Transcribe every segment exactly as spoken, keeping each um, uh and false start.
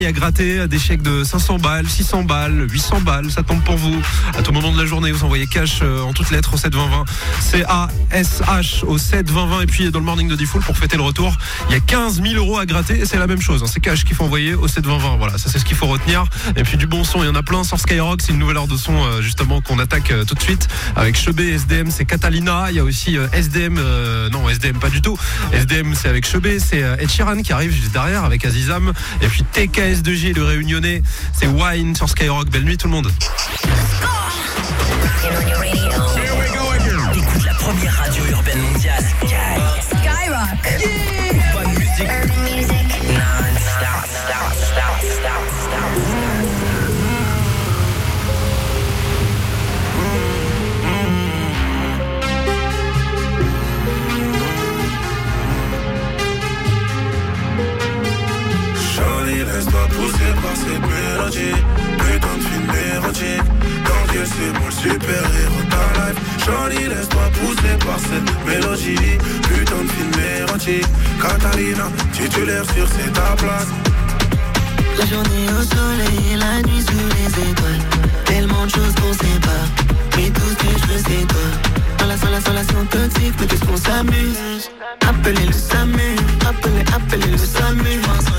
À gratter des chèques de cinq cents balles, six cents balles, huit cents balles, ça tombe pour vous. À tout moment de la journée, vous envoyez cash en toutes lettres au sept vingt vingt. C A S H au sept vingt vingt. Et puis dans le morning de Diffoul, pour fêter le retour, il y a quinze mille euros à gratter et c'est la même chose. C'est cash qu'il faut envoyer au sept vingt vingt. Voilà, ça c'est ce qu'il faut retenir. Et puis du bon son, il y en a plein sur Skyrock. C'est une nouvelle heure de son justement qu'on attaque tout de suite avec Chebé. S D M, c'est Catalina. Il y a aussi S D M, euh, non S D M pas du tout. S D M c'est avec Chebé, c'est Ed Sheeran qui arrive juste derrière avec Azizam. Et puis T K S deux J, le réunionnais, c'est Wine sur Skyrock. Belle nuit tout le monde. Écoute la première radio urbaine mondiale. Skyrock. Yeah. Bonne musique. Urban music. Non-stop, stop, stop, stop, stop. Laisse-toi pousser par cette mélodie. Putain de film érotique. Dans Dieu c'est moi le super héros de ta life. Johnny laisse-toi pousser par cette mélodie. Putain de film érotique. Catalina, titulaire sur c'est ta place. La journée au soleil et la nuit sous les étoiles. Tellement de choses qu'on sait pas. Mais tout ce que je veux c'est toi. Dans la seule relation toxique, mais qu'est-ce qu'on s'amuse. Appelez le SAMU. Appelez, appelez le SAMU.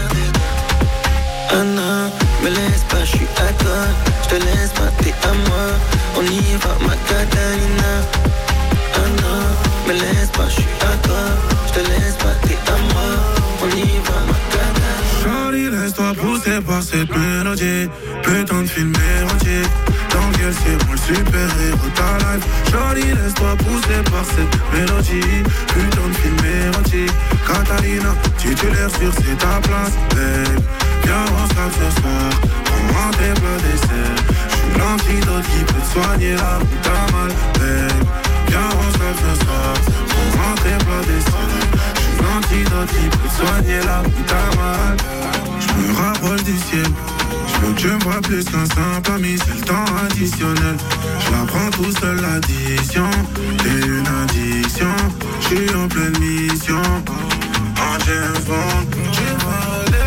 Ah non, me laisse pas, j'suis à toi. J'te laisse pas, t'es à moi. On y va, ma Catalina. Ah non, me laisse pas, j'suis à toi. J'te laisse pas, t'es à moi. On y va, ma Catalina. Charlie, laisse-toi pousser par cette mélodie. Putain de film érotique. Dans quel c'est moi le super héros de ta life. Charlie, laisse-toi pousser par cette mélodie. Putain de film érotique. Catalina, titulaire sur c'est ta place, babe. Viens, on se lave ce soir, prends-moi tes plats dessert. J'suis l'antidote qui peut te soigner là où t'as mal, babe. Viens, on se lave ce soir, prends-moi tes plats dessert. J'suis l'antidote qui peut te soigner là où t'as mal. J'me rapproche du ciel, j'veux que tu me vois plus qu'un simple ami. C'est le temps additionnel, j'la prends tout seul l'addition. T'es une addiction, j'suis en pleine mission. En James Bond, tu vois les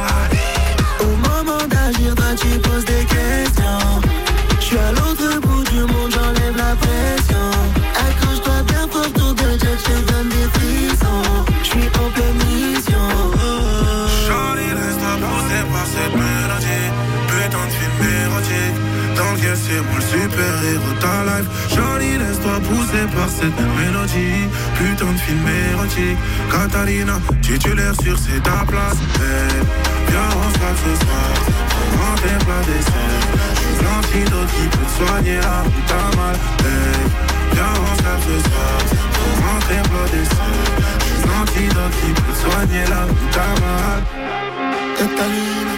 d'agir, toi tu poses des questions. J'suis à l'autre bout du monde, j'enlève la pression. Accroche-toi bien fort, tour de jet, je donne des frissons. J'suis en pleine mission. Charlie, laisse-toi pousser par cette mélodie. Putain de film érotique. Dans lequel c'est moi le super héros de ta life. Charlie, laisse-toi pousser par cette mélodie. Putain de film érotique. Catalina, titulaire sur c'est ta place, babe. Viens, on se lave ce soir. Prends tes plats dessert. J'suis l'antidote qui peut te soigner là où t'as mal, babe. Viens, on se lave ce soir. Prends tes plats dessert. J'suis l'antidote qui peut te soigner là où t'as mal. Catalina.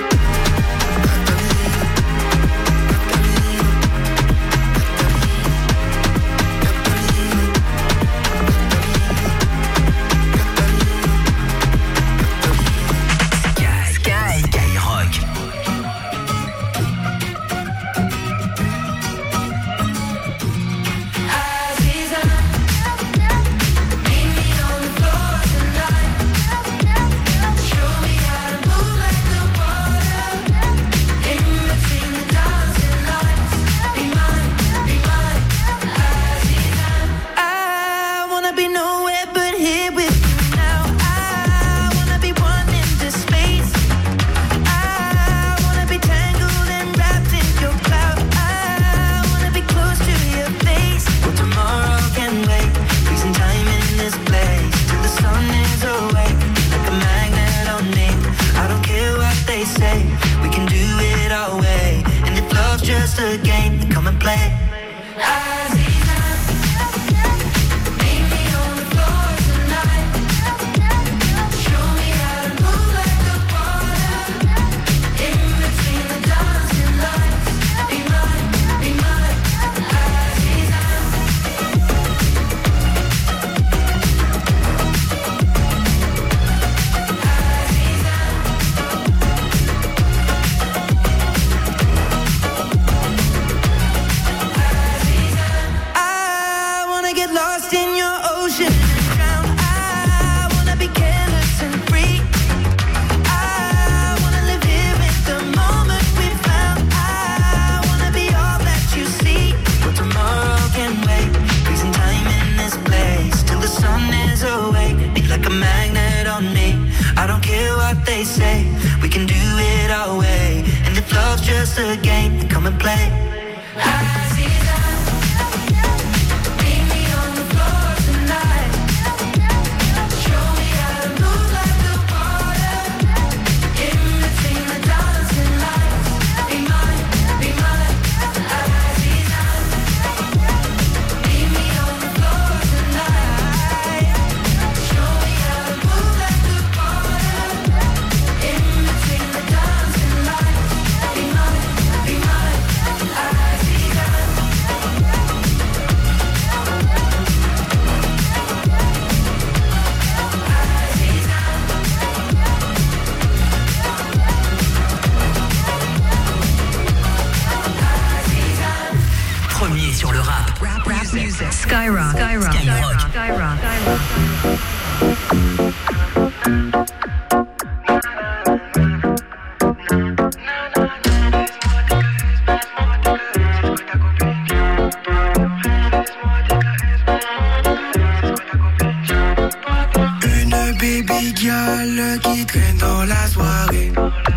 Just a game, then come and play. just a game. Come and play. Sur le rap. Rap, rap music. Skyrock. Skyrock. Skyrock. Skyrock. Une baby girl qui traîne dans la soirée.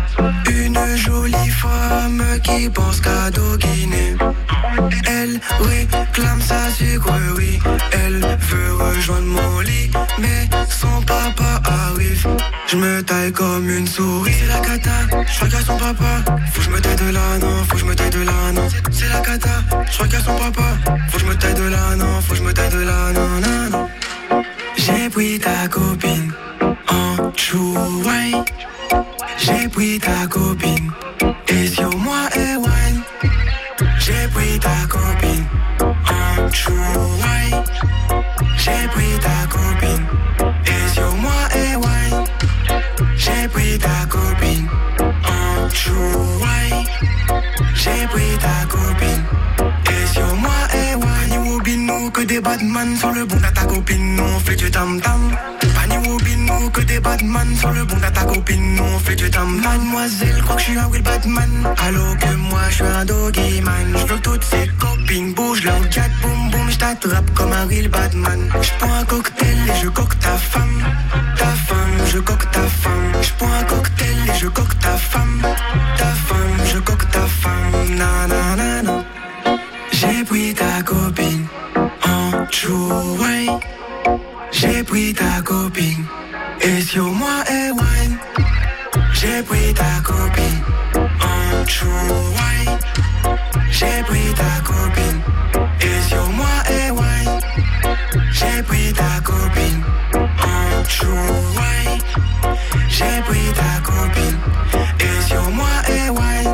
Une jolie femme qui pense qu'à doguiner. Elle réclame sa sucrerie. Elle veut rejoindre mon lit, mais son papa arrive. Je me taille comme une souris. C'est la cata, je regarde son papa. Faut que je me taille de là, non, faut que je me taille de là, non. C'est la cata, je regarde son papa. Faut que je me taille de là, non, faut que je me taille de là, non, non, non. J'ai pris ta copine en chouaille. J'ai pris ta copine et sur moi elle wine. J'ai pris ta copine en chouaille. J'ai pris ta copine et sur moi elle wine. J'ai pris ta copine en chouaille. J'ai pris ta copine et sur moi elle wine. Ni Wobin que des badman sur le bon de ta copine. Nous on fait du tam tam. Pas ni Wobin que des badman sur le bon de ta copine. Nous on fait du tam tam. Mademoiselle crois que je suis un real badman, alors que moi je suis un doggy man. Je veux que toutes ces copines bougent leur chat boum boum. Je t'attrape comme un real badman. Je prends un cocktail et je coque ta femme. Ta femme, je coque ta femme. Je prends un cocktail et je coque ta femme. Ta femme, je coque ta femme. Na na na na. J'ai pris ta copine en chouaille. J'ai pris ta copine et sur moi elle wine. J'ai pris ta copine en chouaille. J'ai pris ta copine et sur moi elle wine. J'ai pris ta copine en chouaille. J'ai pris ta copine et sur moi elle wine.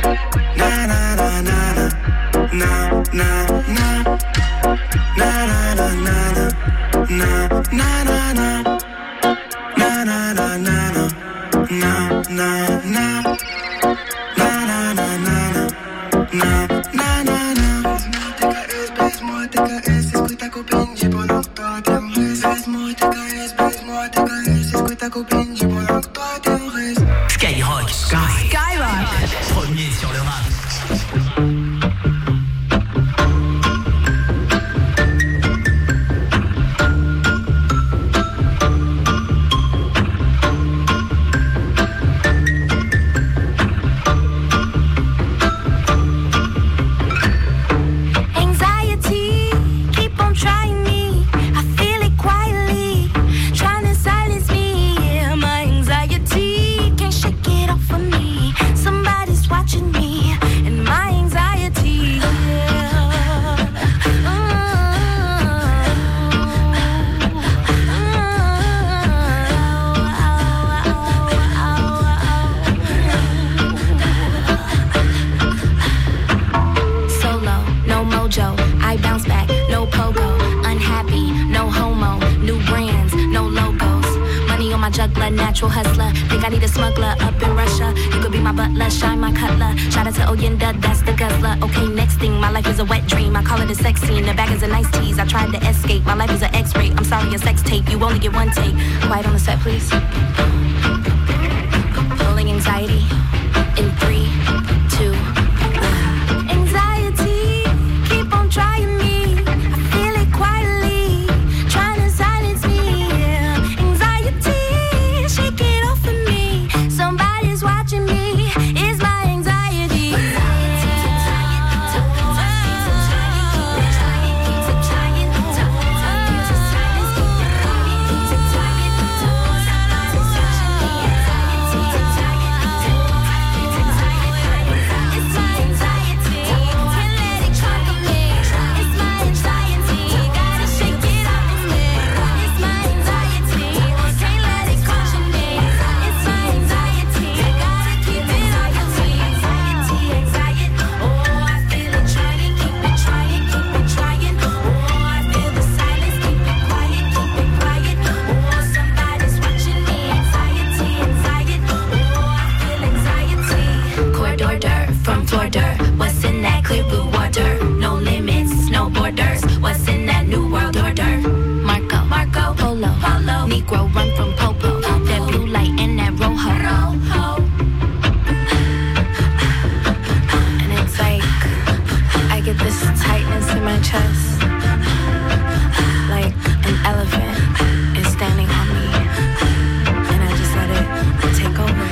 Na na na na na. Na na na. Na na na na na. Na na na na. Na na na na na. Na na na. Na na na na na. Na na na na. Baise-moi T K S, c'est ce que ta copine dit pendant que toi t'aimerais. Baise-moi T K S, baise-moi T K S, c'est ce que ta copine dit pendant que toi t'aimerais. Skyrock. Skyrock. Premier sur le rap. Natural hustler, think I need a smuggler up in Russia. You could be my butler, shine my cutler. Shout out to Oyenda, that's the guzzler. Okay, next thing, my life is a wet dream. I call it a sex scene, the bag is a nice tease. I tried to escape, my life is an X-ray. I'm sorry, a sex tape, you only get one take. Quiet on the set, please. Pulling anxiety in three, two. Anxiety, keep on trying me. I feel it quietly, trying to silence me. Anxiety, shake it off of me. Somebody's watching me. It's my anxiety. It's order. What's in that clear blue water? No limits, no borders. What's in that new world order? Marco, Marco, Polo, Polo. Negro run from Popo. That blue light and that rojo. Rojo. And it's like I get this tightness in my chest, like an elephant is standing on me, and I just let it take over.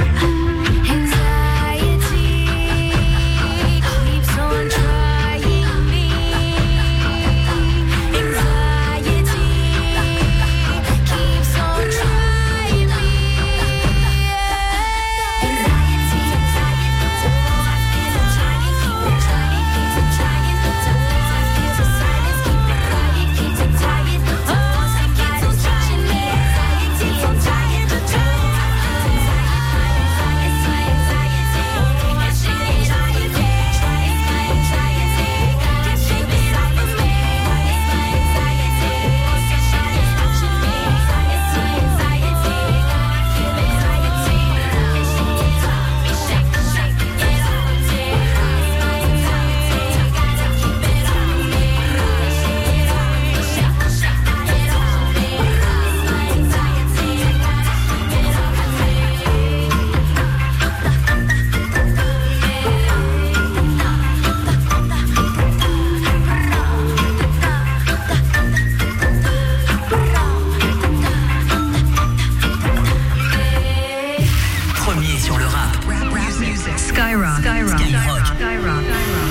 Skyrock. Skyrock. Skyrock. Skyrock.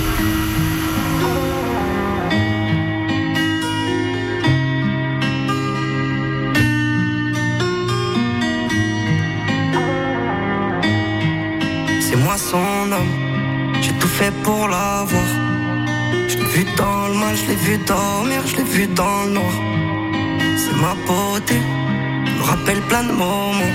C'est moi son homme, j'ai tout fait pour l'avoir. Je l'ai vu dans le mal, je l'ai vu dormir, je l'ai vu dans le noir. C'est ma beauté, me rappelle plein de moments.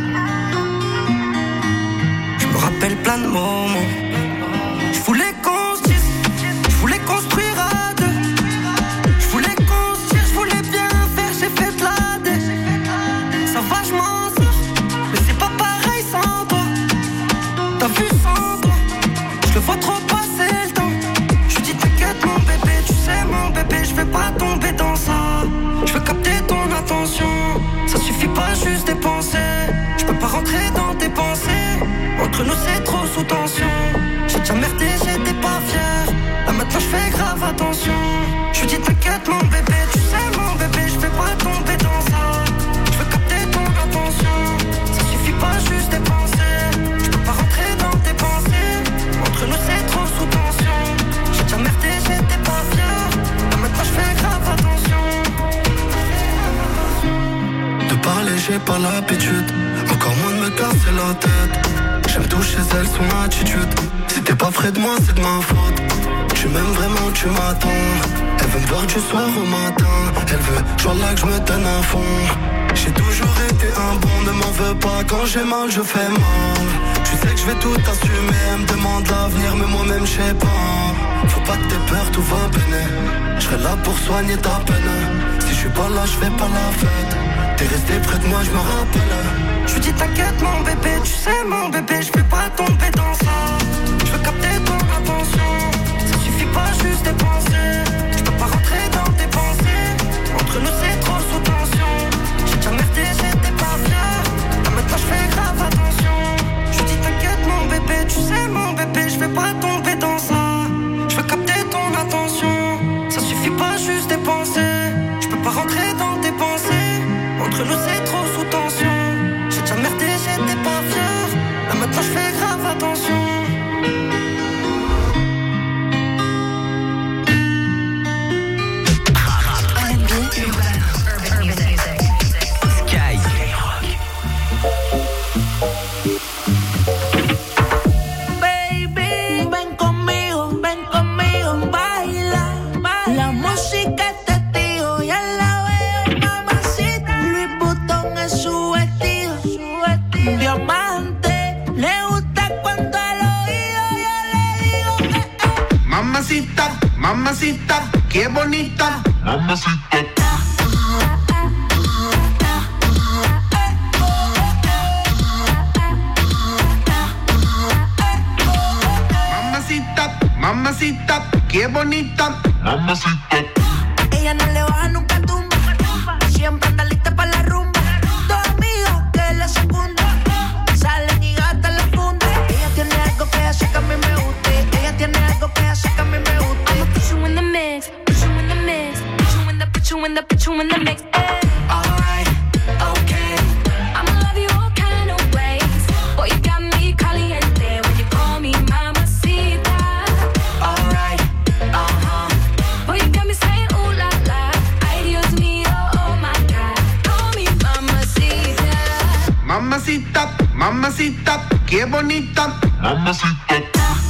Je me rappelle plein de moments. Je voulais qu'on se dise, je voulais construire à deux. Je voulais qu'on se tire, je voulais bien faire, j'ai fait de la dé. Ça va, je m'en sors, mais c'est pas pareil sans toi. T'as vu sans toi, je le vois trop passer le temps. Je dis t'inquiète mon bébé, tu sais mon bébé, je vais pas tomber dans ça. Je veux capter ton attention, ça suffit pas juste dépenser. Je peux pas rentrer dans tes pensées, entre nous c'est trop sous tension. J'ai déjà merdé, j'étais pas fier, là maintenant je fais grave attention. Je dis t'inquiète mon bébé, tu sais mon bébé, je vais pas tomber dans ça. Je veux capter ton attention, ça suffit pas juste dépenser. Je peux pas rentrer dans tes pensées, entre nous c'est trop sous tension. J'ai déjà merdé, j'étais pas fier, là maintenant je fais grave attention. De parler j'ai pas l'habitude, encore moins de me casser la tête. J'aime tout chez elle, son attitude. Si t'es pas près de moi c'est de ma faute. Tu m'aimes vraiment, tu m'attends. Elle veut me voir du soir au matin. Elle veut genre là que je me donne à fond. J'ai toujours été un bon, ne m'en veux pas. Quand j'ai mal je fais mal. Tu sais que je vais tout assumer. Elle me demande l'avenir mais moi-même je sais pas. Faut pas que t'aies peur, tout va peiner. Je serai là pour soigner ta peine. Si je suis pas là je fais pas la fête. T'es resté près de moi, je me rappelle. Je dis t'inquiète mon bébé, tu sais mon bébé, je vais pas tomber dans ça. Je veux capter ton attention, ça suffit pas juste dépenser. Je peux pas rentrer dans tes pensées, entre nous c'est trop sous tension. J'ai déjà merdé, j'étais pas fier, là maintenant je fais grave attention. Je dis t'inquiète mon bébé, tu sais mon bébé, je vais pas tomber dans ça. Je veux capter ton attention, ça suffit pas juste dépenser. Je peux pas rentrer dans tes pensées, entre nous c'est trop sous tension. J'ai déjà merdé, j'étais pas fier, là maintenant je fais grave attention. Mamacita, qué bonita. Mamacita. Mamacita. Mamacita, qué bonita. Mamacita. Ella no le baja nunca tumba. Siempre anda lista para la rumba. Dos amigos que la secundan. Salen y gastan la funda. Ella tiene algo que hace que a mí me guste. Ella tiene algo que hace que a mí me guste. I'ma put you in the mix, put you in the mix, put you in the, put you in the, put you in the mix. Alright, okay. I'ma love you all kind of ways. Boy, you got me caliente when you call me mamacita. Alright, uh-huh. Boy, you got me saying ooh la la. Ay, Dios mío, oh my God. Call me mamacita. Mamacita, mamacita, qué bonita. Mamacita.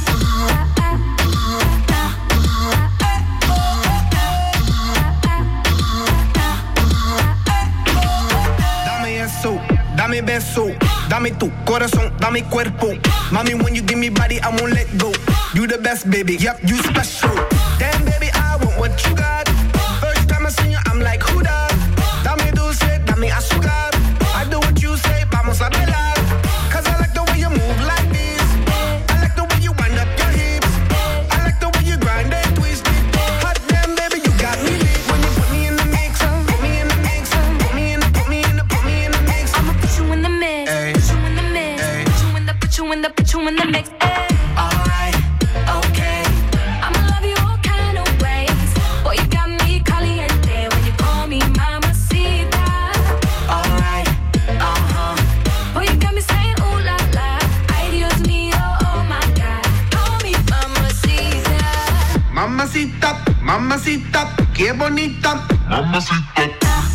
Dame beso, dame tu corazón, dame cuerpo. Mami, when you give me body, I won't let go. You the best, baby, yep, you special. Damn, baby, I want what you got. First time I seen you, I'm like, who that? Dame dulce, dame azúcar. I do what you say, vamos a bailar. Cause I like the way you move like this. I like the way you wind up your hips. I like the way you grind and twist it. Hot damn, baby, you got me lit. When you put me in the mix, put me in the mix, put me in the, put me in the, put me in the mix. I'ma put you in the mix, Ay. put you in the mix, Ay. put you in the, put you in the, put you in the mix. Alright, okay. I'ma love you all kind of ways. Boy, you got me caliente when you call me mamacita. Alright, uh-huh. Boy, you got me saying ooh la la. Ay, Dios mío, oh my God. Call me mamacita. Mamacita, mamacita, qué bonita. Mamacita.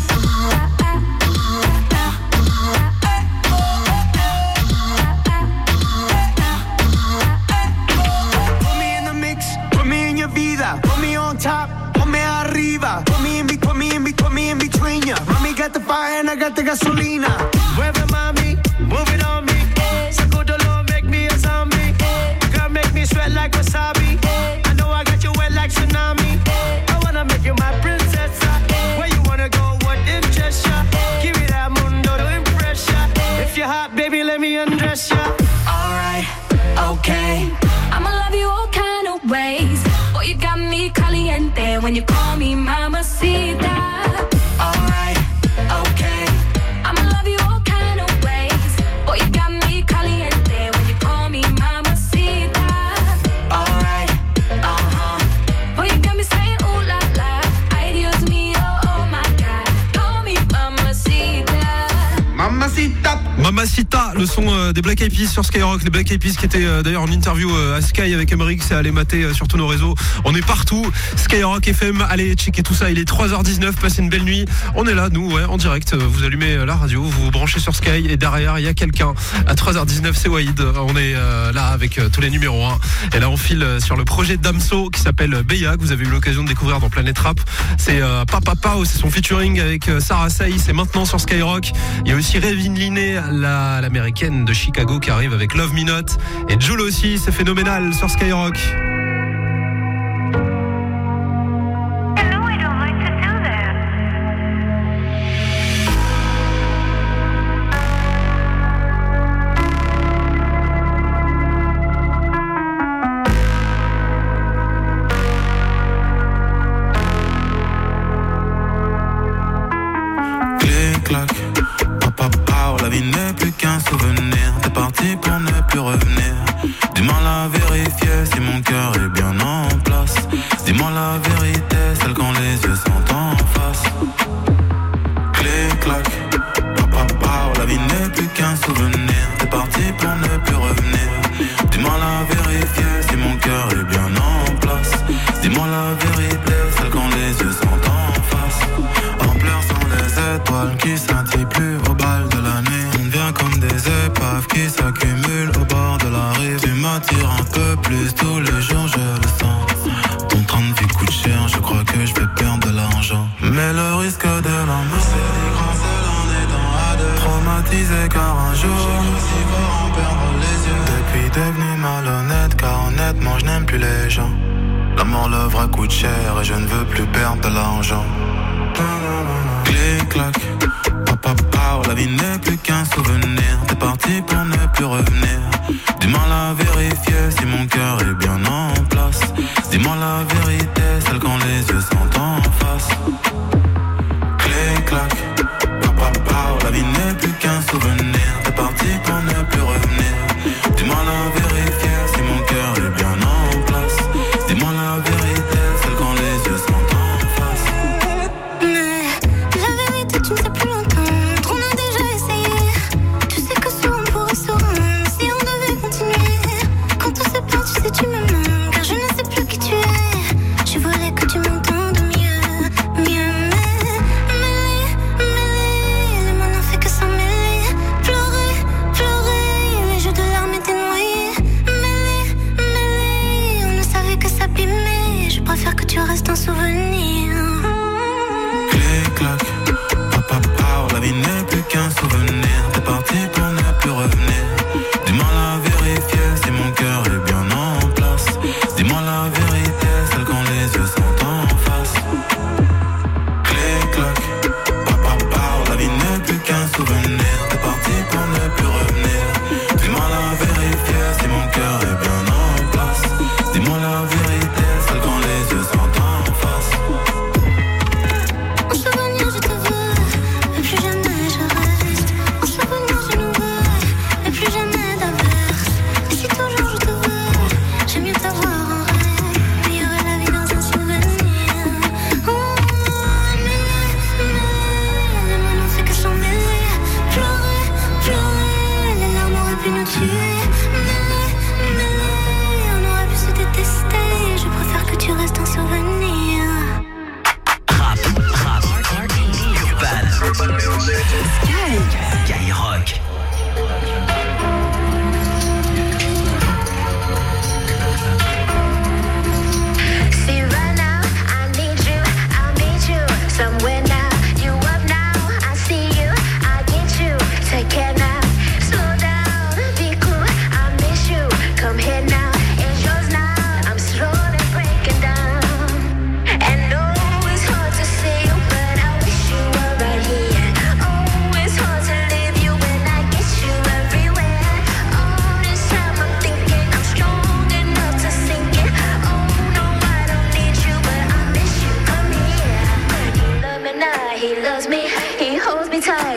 Put me in the mix, put me in your vida. Put me on top, put me arriba. Put me in, be- put me in, be- put me in between ya. Mami got the fire and I got the gasolina. Mueve mami, move it on me. Sacudolo, make me a zombie. Girl, make me sweat like wasabi. I know I got you wet like tsunami. I wanna make you my princess. Where you wanna go, what interest ya? Give me that mundo to impress ya. If you're hot, baby, let me undress ya. Alright, okay. I'ma love you all kind of ways. Boy, you got me caliente when you call me mamacita. Alright, okay. I'ma love you all kind of ways. Boy, you got me caliente when you call me mamacita. Alright, uh-huh. Boy, you got me saying ooh la la. Ay, Dios mío, oh my God. Call me mamacita. Mamacita. Mamacita, le son euh, des Black Eyed Peas sur Skyrock. Les Black Eyed Peas qui étaient euh, d'ailleurs en interview euh, à Sky avec Emmerich, c'est à aller mater euh, sur tous nos réseaux. On est partout. Skyrock F M, allez checker tout ça. Il est trois heures dix-neuf, passez une belle nuit. On est là, nous, ouais, en direct. Vous allumez euh, la radio, vous vous branchez sur Sky et derrière, il y a quelqu'un. À trois heures dix-neuf, c'est Wahid. On est euh, là avec euh, tous les numéros un. Et là, on file euh, sur le projet Damso qui s'appelle Beya, que vous avez eu l'occasion de découvrir dans Planète Rap. C'est euh, Papa Pao, c'est son featuring avec euh, Sarah Saï. C'est maintenant sur Skyrock. Il y a aussi Revin Liné, la, l'américaine de Chicago, qui arrive avec Love Me Not. Et Jul aussi, c'est phénoménal sur Skyrock. Clic-clac, papa, pao, la vie n'est plus qu'un souvenir. T'es parti pour ne plus revenir. Dis-moi la vérité, si mon cœur est bien en place. Dis-moi la vérité, celle quand les yeux sont en face. Clic-clac, papa, pao, la vie n'est plus qu'un souvenir. T'es parti pour ne plus revenir. Dis-moi la vérité, si mon cœur est bien en place. Dis-moi la vérité, celle quand les yeux sont en face. En pleurs sont les étoiles qui scintillent plus au bal de la nuit. On devient comme des épaves qui s'accumulent au bord de la rive. Tu m'attires un peu plus tous les jours, je le sens. Ton train de vie coûte cher, je crois que je vais perdre de l'argent. Mais le risque de l'amour, c'est des grands seuls en étant à deux. Traumatisé car un jour, j'ai cru si fort en perdre les yeux. Depuis devenu malhonnête, car honnêtement je n'aime plus les gens. L'amour, le vrai coûte cher et je ne veux plus perdre de l'argent. Clic-clac, papa, pao, la vie n'est plus qu'un souvenir. T'es parti pour ne plus revenir. Dis-moi la vérifier si mon cœur est bien en place.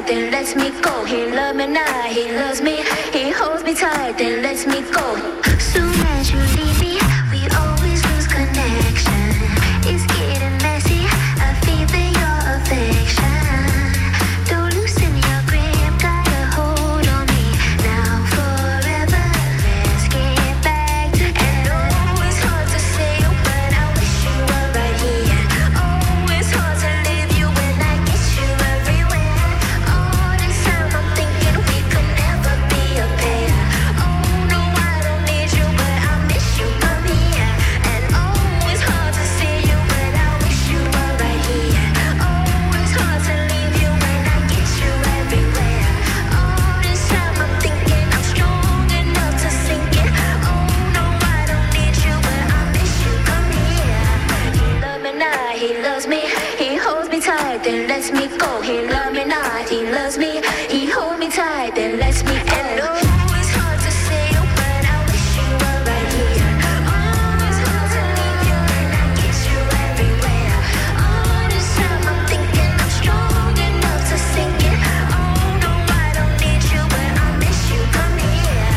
tight, then lets me go. He loves me now, he loves me. He holds me tight, then lets me go. Soon as you leave me, we always lose connection. It's getting messy, I feel that your affection. Don't loosen your grip, got a hold on me. Now forever, let's get back together. Oh, it's hard to say, but I wish you were right here. Oh, it's hard to leave you when I get you everywhere. All this time I'm thinking we could never be a pair. Oh no, I don't need you, but I miss you, come here. And oh, it's hard to see you, but I wish you were right here. Oh, it's hard to leave you when I get you everywhere. All this time I'm thinking I'm strong enough to sink it. Oh no, I don't need you, but I miss you, come here. He loves me now, he loves me. He holds me tight, then lets me go. He loves me not, he loves me. He holds me tight, then lets me go. And oh, it's hard to say, but I wish you were right here. Oh, it's hard to leave you when I get you everywhere. All this time I'm thinking I'm strong enough to sink it. Oh no, I don't need you, but I miss you, come here.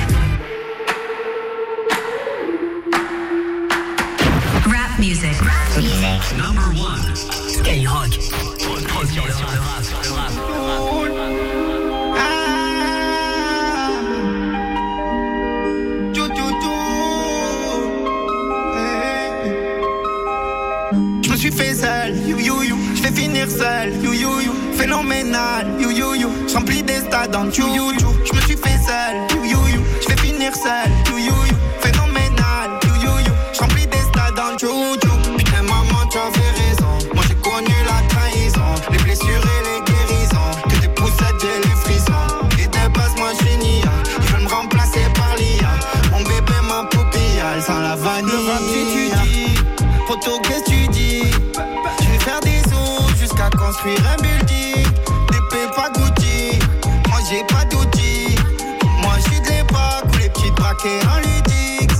Rap music. Rap music. Number one. Skyrock. Sur le rap, sur le rap, sur le rap. Je me suis fait seul, you you you. Je vais finir seul, you you you. Phénoménal, you you you. J'remplis des stades dans you you you. Je me suis fait seul, you you you. Je vais finir seul, you you you. Phénoménal, you you you. J'remplis des stades dans you you. Putain maman, tu avais raison. Moi j'ai connu la trahison, les blessures et les guérisons. Que des poussettes, j'ai les frissons. Et de base, moi je finis. Ils veulent me remplacer par l'I A. Mon bébé, ma poupille, elle sent la vanille. Le rap, tu dis, photo, qu'est-ce que tu dis? Je vais faire des sous jusqu'à construire un building. Des pépas Gucci, moi j'ai pas d'outils. Moi j'suis de l'époque où les petites braquées en ludix.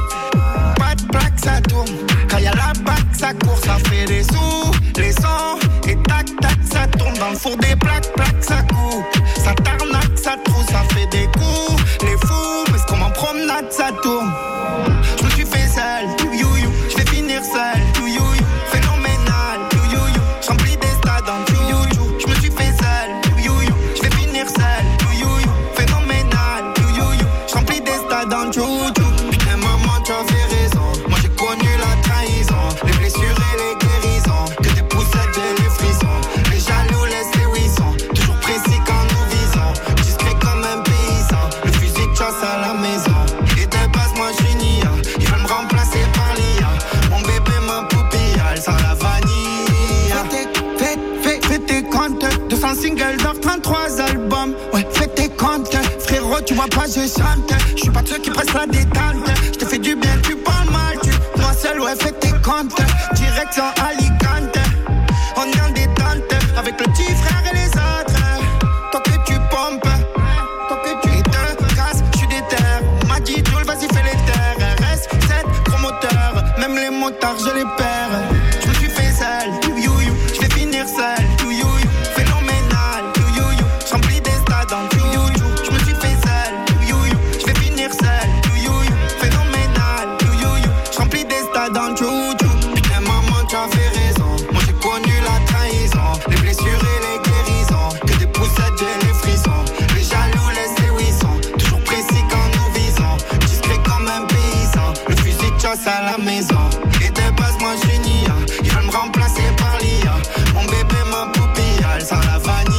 Pas de plaque, ça tourne. Quand y'a la bac, ça court, ça fait des sous. Les sons, et tac, tac, ça tourne. Dans le four des plaques, plaques, ça coupe. Ça tarnaque, ça trouve, ça fait des coups. Les fous, mais c'est comme en promenade, ça tourne. Je me suis fait seul, you you you. Je vais finir seul, you you you. Phénoménal, you you you. J'remplis des stades dans you you you. Je me suis fait seul, you you you. Je vais finir seul, you you you. Phénoménal, you you you. J'remplis des stades dans you you. Putain maman, tu avais raison. Moi j'ai connu la trahison, les blessures et les guérisons. Que des poussettes, j'ai les frissons. Les jaloux laissent les huissons. Toujours précis quand nous visons. Discret comme un paysan. Le fusil de chasse à la maison. Et de base, moi je finis. Ils veulent me remplacer par l'I A. Mon bébé, ma poupille, elle sent la vanille. Fais tes, fais, fais, fais tes comptes. deux cents singles d'or, trente-trois albums. Ouais, fais tes comptes. Frérot, tu vois pas, je chante. Je suis pas de ceux qui pressent la détente. Je te fais du bien, tu parles mal. Tu moi seul, ouais, fais tes comptes. Direction Alicante. On est en détente. Avec le petit frère et les autres. Toi que tu pompes. Toi que tu te casses. Je suis déter. On m'a dit, Joel, vas-y, fais les terres. R S sept, promoteur. Même les motards, je les perds. Je me suis fait seul, you you you. Je vais finir seul, you you you. Phénoménal, you you you. J'remplis des stades dans you you you. Je me suis fait seul, you you you. Je vais finir seul, you you you. Phénoménal, you you you. J'remplis des stades dans you you. Putain maman, tu avais raison. Moi j'ai connu la trahison, les blessures et les guérisons. Que des poussettes, j'ai les frissons. Les jaloux laissent les huissons. Toujours précis quand nous visons. Discret comme un paysan. Le fusil de chasse à la maison. Et de base, moi je finis. Ils veulent me remplacer par l'I A. Mon bébé, ma poupille, elle sent la vanille.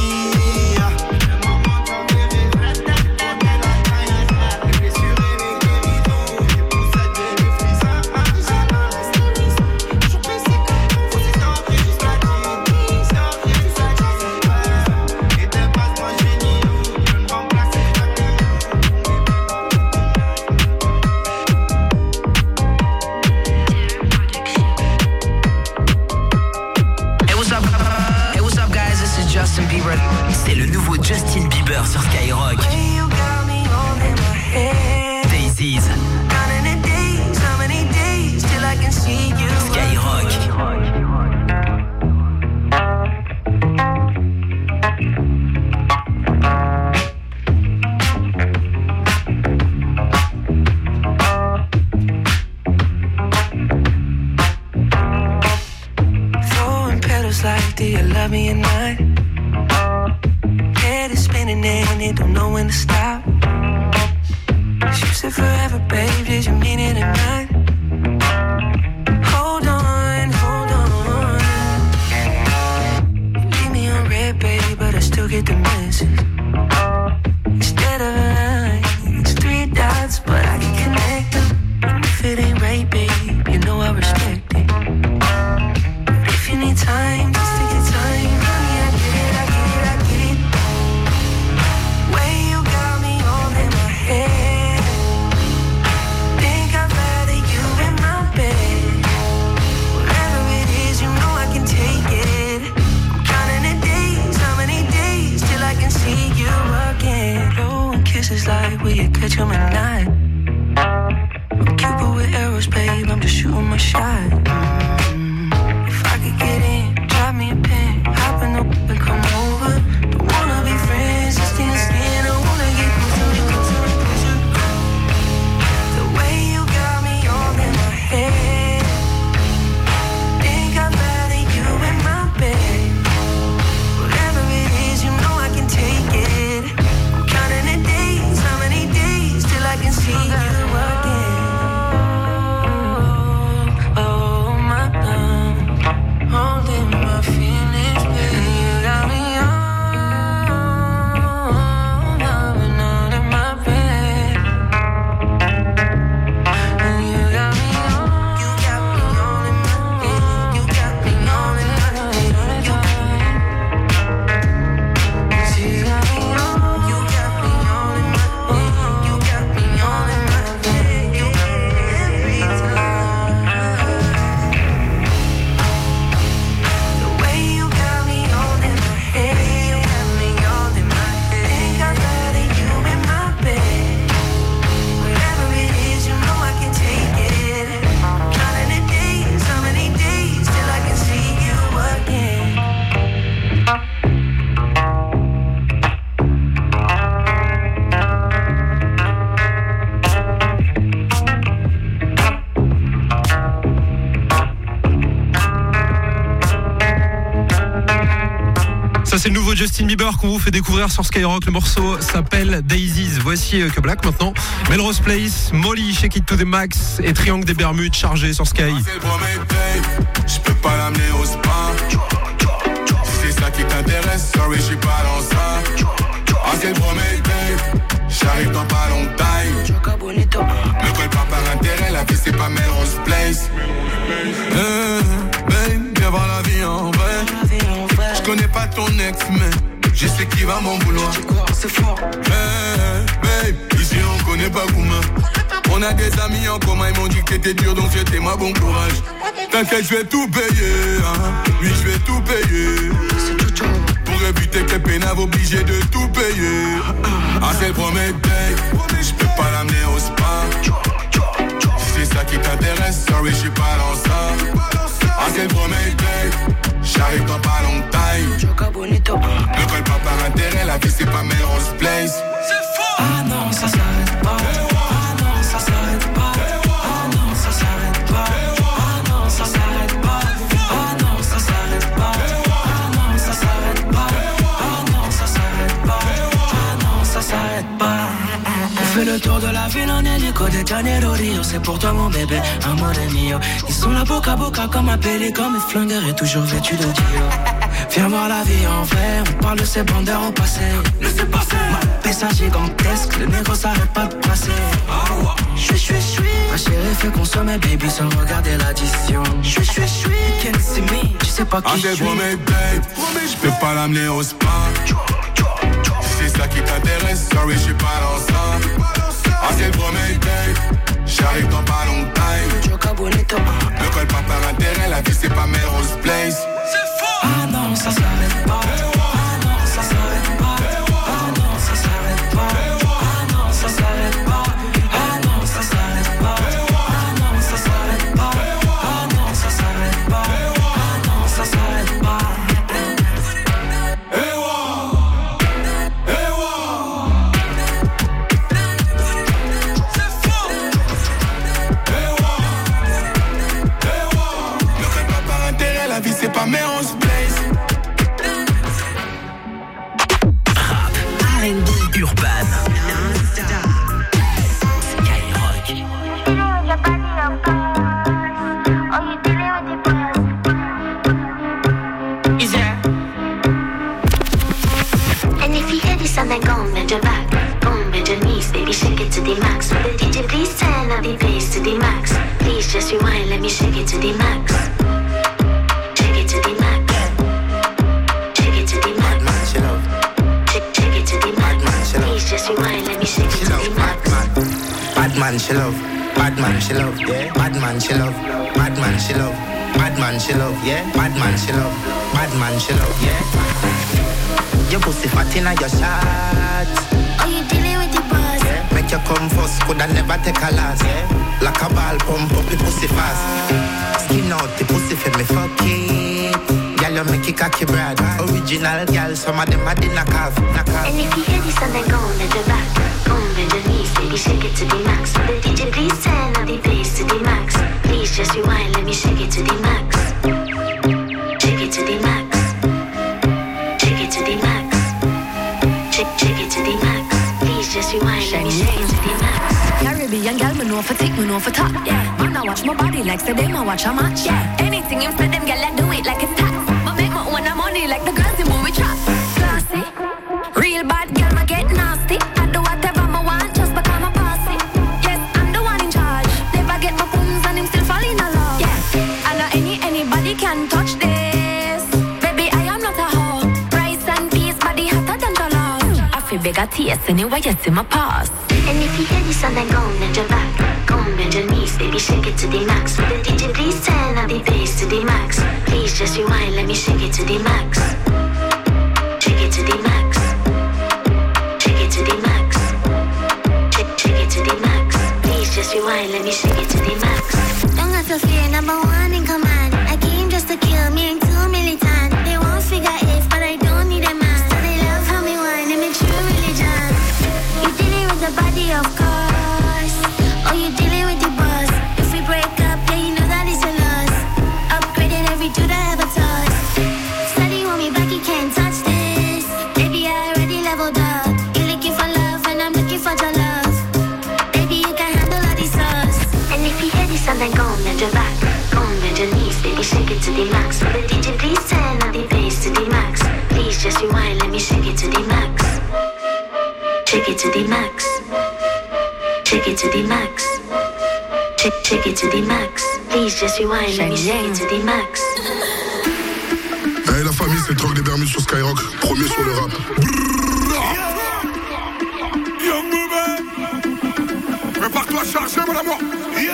do you love me or not? Head is spinning and it don't know when to stop. You said forever, babe, did you mean it or not? Hold on, hold on. You leave me on red, babe, but I still get the message. Instead of a line, it's three dots, but I can connect them. And if it ain't right, babe, you know I respect it. But if you need time, just take your time. Honey, I get it, I get it, I get it. Way you got me all in my head. Think I'd rather you in my bed. Whatever it is, you know I can take it. I'm counting the days, how many days till I can see you again. Blowing kisses like will you catch 'em at night? I'm Cupid with arrows, babe, I'm just shooting my shot. Mm-hmm. If I could get in, drop me a pin, hop in the whip and come over. Don't wanna be friends, just in skin, I wanna get closer, closer, closer. The way you got me all in my head. Think I'd rather you in my bed. Whatever it is, you know I can take it. I'm counting the days, how many days till I can see you again. Oh my love, holding my feelings, baby, you got me on, loving all in my bed. And you got me on, you got me on in my bed, you got me on in my bed. You got me on, you got me on in my bed, you got me on in my bed, you got me every time. The way you got me all in my head, you got me all in my head. Think I'd rather you in my bed. Whatever it is, you know I can take it. Counting the days, how many days till I can see you again. Ça c'est le nouveau Justin Bieber qu'on vous fait découvrir sur Skyrock. Le morceau s'appelle Daisies. Voici que Black maintenant. Melrose Place, Molly, Shake It to the Max et Triangle des Bermudes chargé sur Sky. Je peux pas l'amener au spa. Si c'est ça qui t'intéresse, sorry, je suis pas dans ça. Ah, c'est le premier date. J'arrive dans pas longtemps. Ne colle pas par intérêt, la vie c'est pas Melrose Place. Hey, babe, viens voir la vie en vrai. Je connais pas ton ex, mais je sais qui va m'en vouloir. C'est fort. Hey, babe, ici on connaît pas Gouma. On a des amis en commun, ils m'ont dit que t'étais dur, donc souhaitez-moi bon courage. T'inquiète, je vais tout payer, hein. Oui, je vais tout payer. Pour éviter que pénave obligé de tout payer. Ah, c'est le premier date. Je peux pas l'amener au spa. Si c'est ça qui t'intéresse, sorry, je suis pas dans ça. Ah, c'est le premier date. J'arrive dans pas longtemps. Ne colle pas par intérêt, la vie c'est pas Melrose Place. C'est fort. Ah non, ça s'arrête pas. Ah non, ça s'arrête pas. Ah non, ça s'arrête pas. Ah non, ça s'arrête pas. Ah non, ça s'arrête pas. Ah non, ça s'arrête pas. Ah non, ça s'arrête pas. Ah non, ça s'arrête pas. On fait le tour de la ville en hélico de Janeiro Rio. C'est pour toi mon bébé, amore mio. Ils sont là boca à boca comme un pélican. Mes flingueurs est toujours vêtu de Dio. Viens voir la vie en vrai, on parle de ces bandeurs au passé. Laissez passer. Ma pesa gigantesque, le négro s'arrête pas de passer. J'suis, j'suis, j'suis. Ma chérie fait consommer baby sans regarder l'addition. J'suis, j'suis, j'suis. You can't see me, tu sais pas qui j'suis. Ah, c'est premier date, je peux pas l'amener au spa. Si c'est ça qui t'intéresse, sorry, j'suis pas dans ça. Ah, c'est le premier date, j'arrive dans pas longtemps. Ne colle pas par intérêt, la vie c'est pas Melrose Place. Ah non, ça s'arrête pas. Ah non, ça s'arrête pas. Ah non, ça s'arrête pas. Ah non, ça s'arrête pas. Ah non, ça s'arrête pas. Ah non, ça s'arrête pas. Ah non, ça s'arrête pas. Ah non, ça s'arrête pas. Eh wa, eh wa. C'est fort. Eh wa, eh wa. Ne colle pas par intérêt, la vie c'est pas Melrose. ten of the bass to the max. Please just rewind, let me shake it to the max. Shake it to the max. Shake it to the max. Shake, shake it to the max. Please just rewind, let me shake it to the max. Bad man, she love. Bad man, she love. Yeah. Bad man, she love. Bad man, she love. Bad man, she love. Yeah. Bad man, she love. Bad man, she love. Yeah. Your pussy fat inna your shot. Oh, you dealing with the boss? Yeah. Make you come first, coulda never take a last. Yeah. Like a ball, pump up the pussy fast. Skin out the pussy for me fuck it. Girl, you make it cocky brad. Original girl, some of them are the knockoff. And if you hear this and then go on let your back. Go on bend your knees, baby, shake it to the max. The D J please turn up the bass to the max. Please just rewind, let me shake it to the max. Shake it to the max. Shake it to the max. Shake, shake it to the max. Please just rewind, let me shake it to the max. Caribbean girl, me know for tick, me know for top. Yeah, man, I watch my body like say them I watch a match. Yeah, anything you said them girl, I do it like it's tax. But make my own money like the girls in movie trap. Classy, real bad girl, I get nasty. I do whatever I want just because I'm a bossy. Yes, I'm the one in charge. Never get my phones and him still falling in love. Yeah, I know any anybody can touch this. Baby, I am not a hoe. Rice and peas, body hotter than jollof. I feel bigger taste anyway, you see my past. And if you hear this and then go on bend your back. Go on bend your knees, baby, shake it to the max. The D J please turn up the bass to the max. Please just rewind, let me shake it to the max. Shake it to the max. Shake it to the max. Shake, shake it to the max. Please just rewind, let me shake it to the max. Don't have to fear, number one in command. I came just to kill me, ain't too militant. They won't figure if, but I don't need a man. So they love how me whine, I'm a true religion. You dealing with the body, of course. Oh, you dealing with the boss. If we break up, yeah, you know that it's a loss. Upgraded every dude I ever touched. Steady want me back, you can't touch this. Baby, I already leveled up. You're looking for love, and I'm looking for your love. Baby, you can handle all these sauce. And if you hear this and then go on bend your back. Go on bend your knees, baby, shake it to the max. The D J please turn up the bass to the max. Please just rewind, let me shake it to the max. Shake it to the max. Shake it to the max. Shake, shake it to the max. Please just rewind, let me shake it to the max. Hey la famille, c'est le troc des Bermudes sur Skyrock. Premier sur le rap. Young Booba, prépare-toi à charger mon amour.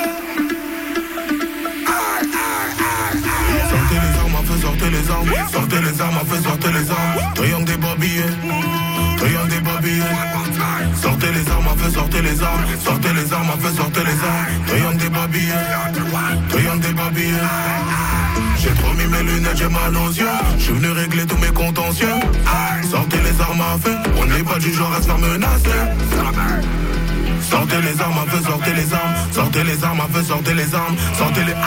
Sortez les armes, fait sortez les armes. Sortez les armes, fait sortez les armes. Triangle des babillés. Triangle des babillés. Sortez les armes, fait sortez les armes. Sortez les armes, fait sortez les armes. Triangle des babillés. Triangle des babillés. J'ai trop mis mes lunettes, j'ai mal aux yeux. J'suis venu régler tous mes contentieux. Sortez les armes à feu. On n'est pas du genre à se faire menacer. Sortez les armes à feu, sortez les armes. Sortez les armes à feu, sortez les armes. Sortez les...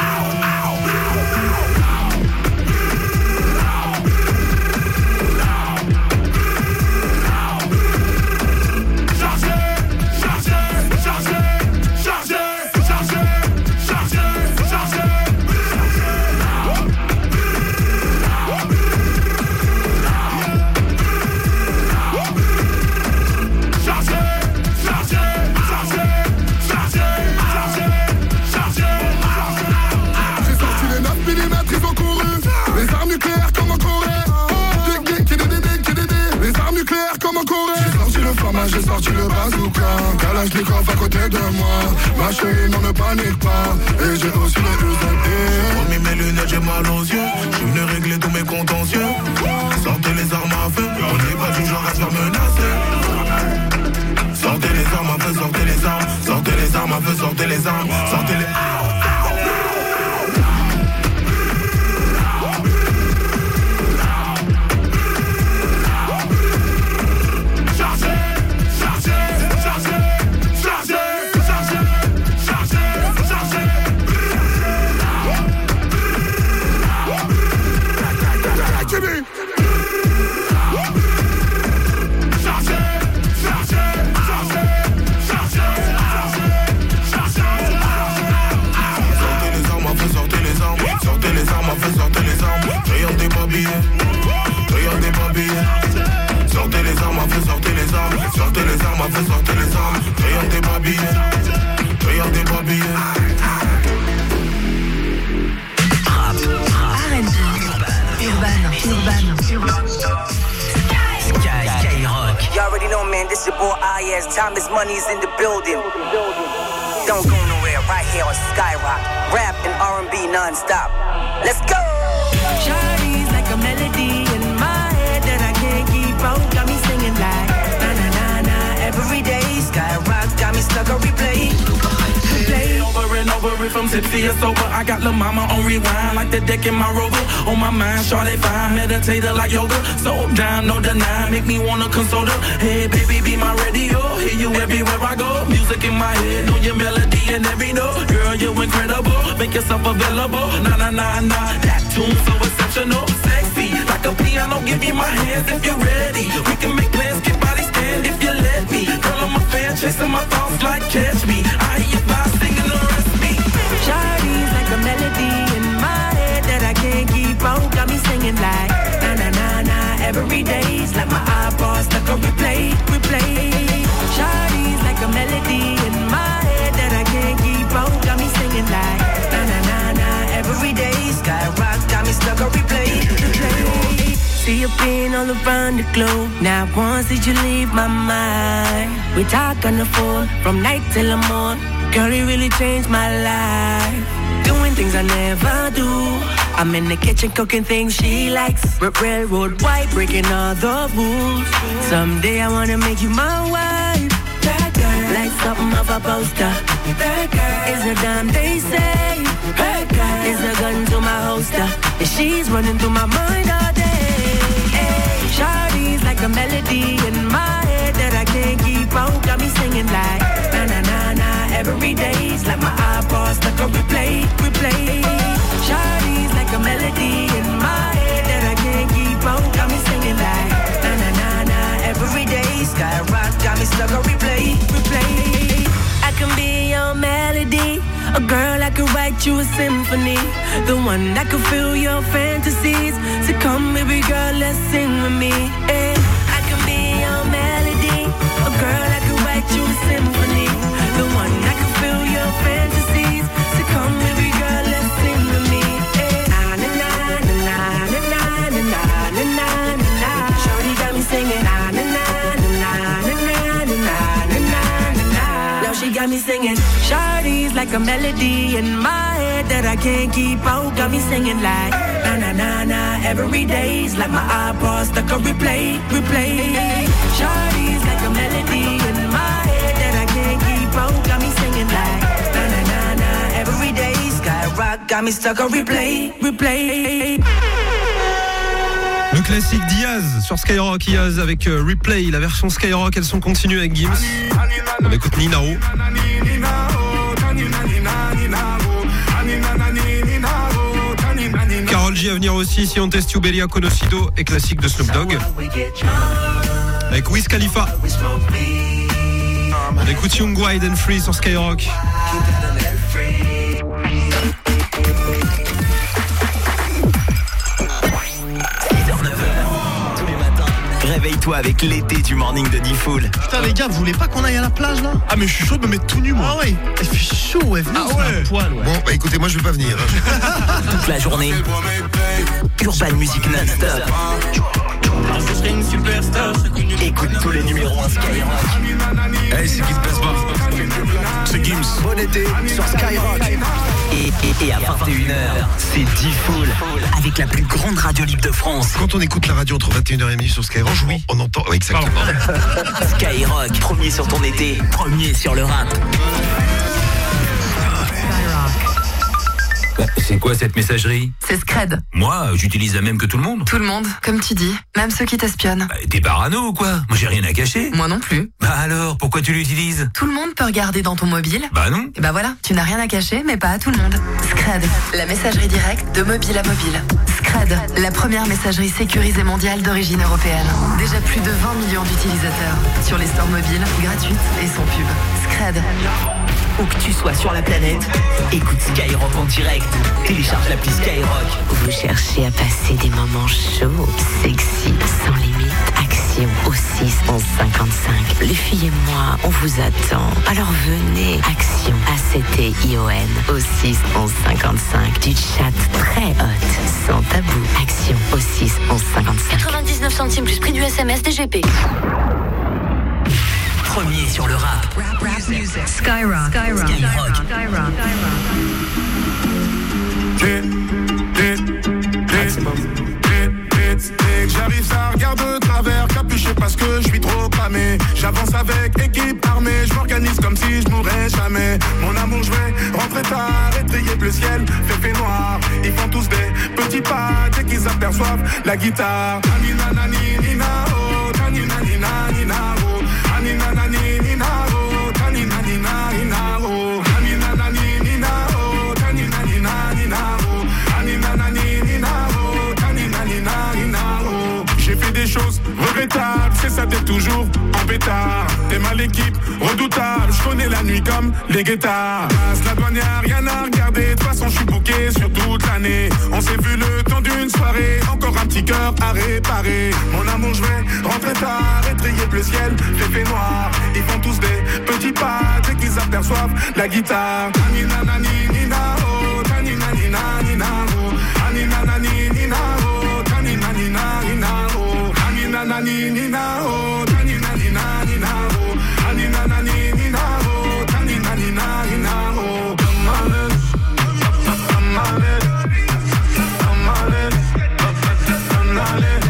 J'ai sorti le bazooka, Kalachnikov à côté de moi. Ma chérie, non ne panique pas. Et j'ai aussi le U S B. J'ai remis mes lunettes, j'ai mal aux yeux. J'suis venu régler tous mes contentieux. Sortez les armes à feu. On n'est pas du genre à se faire menacer. Sortez les armes à feu, sortez les armes. Sortez les armes à feu, sortez les armes. Sortez les... hands. Time is money is in the building. Don't go nowhere, right here on Skyrock. Rap and R and B non-stop. Let's go! Shawty's like a melody in my head that I can't keep out. Got me singing like na na na na every day. Skyrock got me stuck on replay. Replay. Over and over if I'm tipsy or sober. I got Lil' Mama on rewind like the deck in my Rover. On my mind, shawty fine, meditator like yoga. So down, no deny, make me wanna console her. Hey baby, be my radio. Hear you everywhere I go. Music in my head, know your melody and every note. Girl, you incredible, make yourself available. Nah, nah, nah, nah, that tune so exceptional. Sexy, like a piano, give me my hands if you're ready. We can make plans, get body stand if you let me. Girl, I'm a fan, chasing my thoughts like catch me. I hear you by singing the rest of me. Shawty's like a melody in my head that I can't keep out. Got me singing like na na na na every day's like my iPod stuck on replay, replay. Shawty's like a melody in my head that I can't keep out. Got me singing like na na na na every day. Skyrock got me stuck on replay, replay. See you being all around the globe. Now once did you leave my mind? We talk on the phone from night till the morning. Girl, you really changed my life. Doing things I never do. I'm in the kitchen cooking things she likes. R- railroad white, breaking all the rules. Someday I wanna make you my wife. That girl, like something of a poster. That girl is a damn they say. That girl is a gun to my holster. And she's running through my mind all day. Hey, Shawty's like a melody in my head that I can't keep out. Got me singing like na na na na every day's like my iPod stuck on replay, replay. Shawty's like a melody in my head that I can't keep out. Got me singing like na na na na every day. Skyrock got me stuck on replay, replay. I can be your melody, a girl that could write you a symphony, the one that could fill your fantasies. So come, baby girl, let's sing with me. Hey, I can be your melody, a girl that could write you a symphony, the one that could fill your fantasies. So come, baby girl, let's sing with me. Hey, na na na na na na na na na na na. Shorty got me singing na na na na na na na na na na. Now she got me singing. Shawty's like a melody in my head that I can't keep out. Got me singing like na na na na every day's like my iPod stuck on replay, replay. Shawty's like a melody in my head that I can't keep out. Got me singing like na na na na every day. Skyrock got me stuck on replay, replay. Le classique d'Iaz sur Skyrock, Iaz avec euh, Replay, la version Skyrock, elles sont continues avec Gims. On écoute Ninao. Karol G à venir aussi, si on teste Belia Conocido et classique de Snoop Dogg. Avec Wiz Khalifa. On écoute Young, Wild and Free sur Skyrock. Réveille-toi avec l'été du morning de D-Fool. Putain les gars, vous voulez pas qu'on aille à la plage là? Ah mais je suis chaud de me mettre tout nu moi. Ah ouais, il fait chaud, ouais, venez, ah ouais. Un poil, ouais. Bon bah écoutez, moi je vais pas venir. Toute la journée, Urban Music non-stop. Je serai une superstar. Écoute tous les numéros un Skyrock. Hey, c'est qui te passe pas? C'est Gims. Bon été sur Skyrock. Et, et, et à vingt et une heures, c'est D-Fool avec la plus grande radio libre de France. Quand on écoute la radio entre vingt et une heures trente sur Skyrock, oui. on entend... Oui, exactement. Skyrock, premier sur ton été, premier sur le rap. Bah, c'est quoi cette messagerie? C'est Scred. Moi, j'utilise la même que tout le monde. Tout le monde, comme tu dis, même ceux qui t'espionnent. Bah, t'es parano ou quoi? Moi j'ai rien à cacher. Moi non plus. Bah alors, pourquoi tu l'utilises? Tout le monde peut regarder dans ton mobile. Bah non. Et bah voilà, tu n'as rien à cacher, mais pas à tout le monde. Scred, la messagerie directe de mobile à mobile. Scred, la première messagerie sécurisée mondiale d'origine européenne. Déjà plus de vingt millions d'utilisateurs sur les stores mobiles, gratuites et sans pub. Scred. Où que tu sois sur la planète, écoute Skyrock en direct. Télécharge l'appli Skyrock. Vous cherchez à passer des moments chauds, sexy, sans limite. Action au six onze cinquante-cinq. Les filles et moi, on vous attend. Alors venez. Action A C T I O N au six onze cinquante-cinq. Du chat très hot, sans tabou. Action au six onze cinquante-cinq. quatre-vingt-dix-neuf centimes plus prix du S M S D G P. premier sur le rap. Rap, rap music. Skyrock. Skyrock. Skyrock. Skyrock. Hit, hit, hit, hit, hit, hit. J'arrive, ça regarde de travers, capuché parce que je suis trop cramé. J'avance avec équipe armée, je m'organise comme si je mourrais jamais. Mon amour, je vais rentrer tard, étrier le ciel, fait fait noir. Ils font tous des petits pas dès qu'ils aperçoivent la guitare. Anina nani nina oh, tanina nina nina oh, anina nani nina oh, tanina nina nina oh, anina nani nina oh, tanina nina nina oh, anina nani nina oh, tanina nina nina oh. J'ai fait des choses regrettables, c'est ça t'es toujours en pétard. T'es mal l'équipe, redoutable, je connais la nuit comme les guettards. Passe la douane, y'a rien à regarder, de toute façon je suis bouqué sur toute l'année. On s'est vu le temps d'une soirée, encore un petit cœur à réparer. Mon amour, je vais rentrer tard, étrier le ciel, fait fait noir. Ils font tous des petits pas dès qu'ils aperçoivent la guitare. Anina nani nina oh, tanina nina nina oh, anina nani nina oh, tanina nina nina oh, anina nani nina oh, tanina nina nina oh, anina nani nina oh, tanina nina nina oh. Come on in, come on in, come on in, come on in,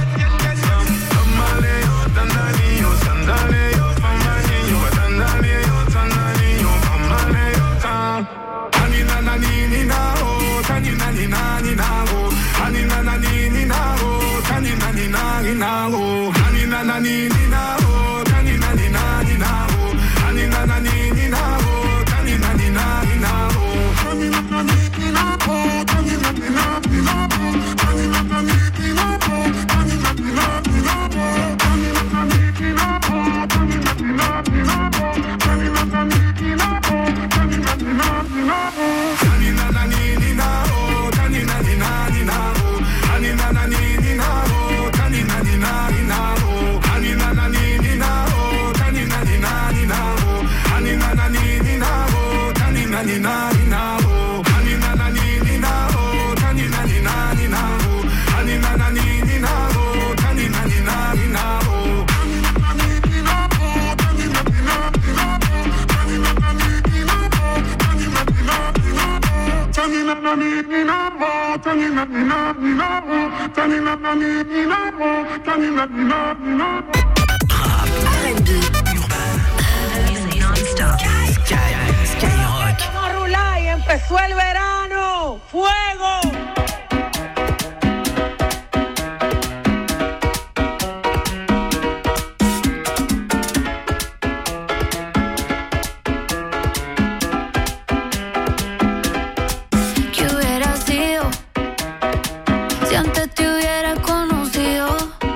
come on in, Tanani, oh Sandale, oh Famani, oh Sandale, oh Tanani, oh Famani, oh Tan. Anina nani nina oh, tanina nina nina oh, anina nani nina oh, tanina nina nina oh, anina nani nina oh, tanina nina nina oh, anina nani nina oh, tanina nina nina oh, anina nani nina oh, tanina nina nina oh, anina nani nina oh, tanina nina nina oh, anina nani nina oh, tanina nina nina oh, anina nani nina oh, tanina nina nina oh, anina nani nina oh, tanina nina nina oh, anina nani nina oh, tanina nina nina oh, anina nani nina oh, tanina nina nina oh, anina nani nina oh, tanina nina nina oh, anina nani nina oh, tanina nina nina oh, anina nani nina oh, tanina nina nina oh, anina nani nina oh, tanina nina nina oh, anina nani nina oh, tanina nina nina oh, tanina nani nina oh, tanina nina nina oh, tanina nani nina oh, tanina nina nina oh. R and B. Urban. Non-stop. Sky, Skyrock. Vamos a rular y empezó el verano. ¡Fuego! ¿Qué hubiera sido si antes te hubiera conocido?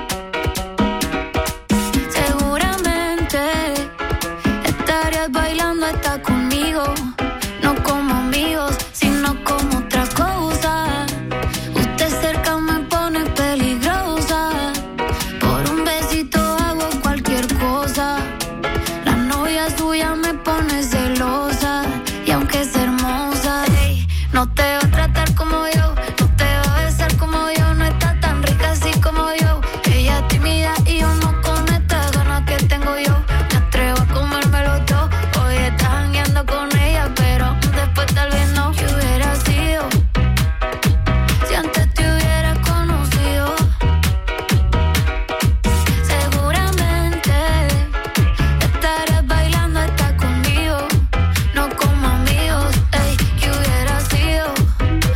Seguramente estarías bailando hasta conmigo, no como amigos, sino como otra cosa. Usted cerca me pone peligrosa, por un besito hago cualquier cosa. La novia suya me pone celosa, y aunque es hermosa, ey, no te va a tratar como yo, no te va a besar como yo, no está tan rica así como yo. Ella es tímida y yo no con estas ganas que tengo yo. Me atrevo a comérmelo todo, hoy estás jangueando con ella, pero después tal vez no. ¿Qué hubiera sido si antes te hubiera conocido? Seguramente estarías bailando hasta conmigo, no como amigos, ey. ¿Qué hubiera sido